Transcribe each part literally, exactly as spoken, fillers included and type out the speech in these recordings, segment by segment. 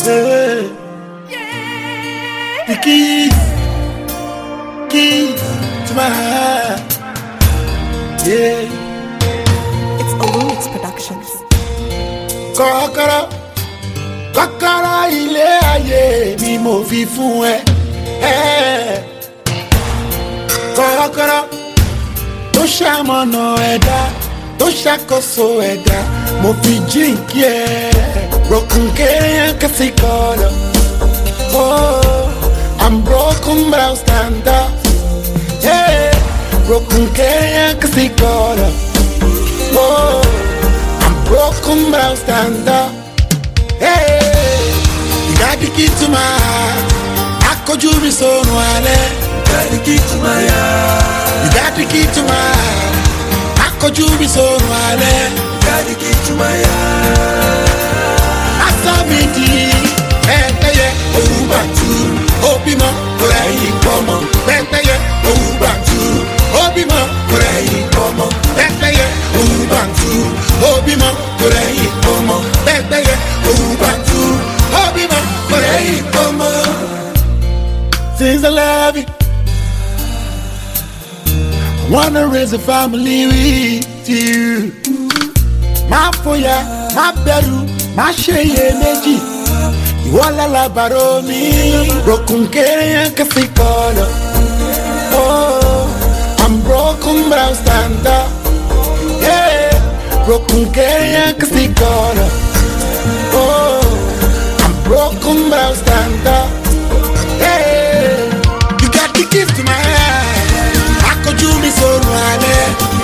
Hey. The key, key to my heart. Yeah. It's Olumix Productions. Kọ́kọ́rọ́, kọ́kọ́rọ́ ilé ayé mi mo fi fún ẹ. Hey. Kọ́kọ́rọ́ tó ṣamọ̀nà ẹ̀dá, tó ṣàkóso ẹ̀dá, mo fi jíǹkí ẹ. Broken kéèyàn kẹsì kọ́lọ̀. Oh, I'm broken but I'll stand up. Yeah, broken kéèyàn kẹsì kọ́lọ̀. Oh, I'm broken but I'll stand up. Hey, you got the key to my heart. Akójú mi sọnù alẹ́. You got the key to my heart. You got the key to my heart. Akójú mi sọnù alẹ́. You got the key to my heart. Asọ mi di pẹ́ntẹ́yẹ òwúgbà tú. Ó bímọ kò rẹ̀yìn pọ́mọ. Pẹ́ntẹ́yẹ òwúgbà tú. Ó bímọ kò rẹ̀yìn pọ́mọ. Pẹ́ntẹ́yẹ òwúgbà tú. Ó bímọ kò rẹ̀yìn pọ́mọ. Pẹ́ntẹ́yẹ òwúgbà tú. Ó bímọ kò rẹ̀yìn pọ́mọ. Since I love you, I wanna raise a family with you. Má fòyà, má bẹ̀rù, má ṣe iyèméjì. Ìwọ lálábàárò mi, broken kéèyàn kẹsì kọ́lọ̀. Oh, I'm broken but I'll stand up. Yeah, broken kéèyàn kẹsì kọ́lọ̀. Oh, I'm broken but I'll stand up. Yeah, you got the keys to my heart. Akójú mi sọnù alẹ́.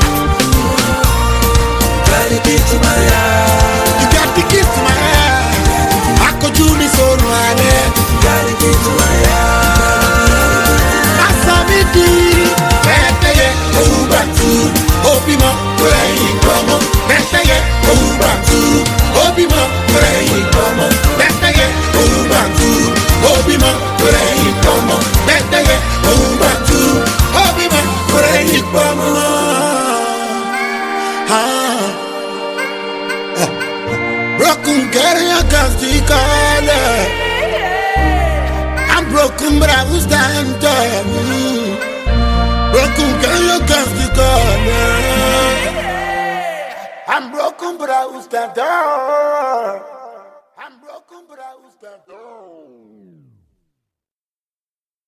Got the key to my heart. You got the keys to my heart. Akójú mi sọnù alẹ́. Got the key to my heart. Asọ mi di pẹ́ntẹ́yẹ òwúgbà tú. Ó bímọ kò rẹ̀yìn pọ́mọ. Pẹ́ntẹ́yẹ òwúgbà tú. Ó bímọ kò rẹ̀yìn pọ́mọ. Pẹ́ntẹ́yẹ òwúgbà tú. Ó bímọ kò rẹ̀yìn pọ́mọ. Pẹ́ntẹ́yẹ òwúgbà tú. Ó bímọ kò rẹ̀yìn pọ́mọ. Ah. Broken girl, I got the color. I'm broken, but I will stand up. Mm. Broken girl, I got the color. I'm broken, but I will stand up.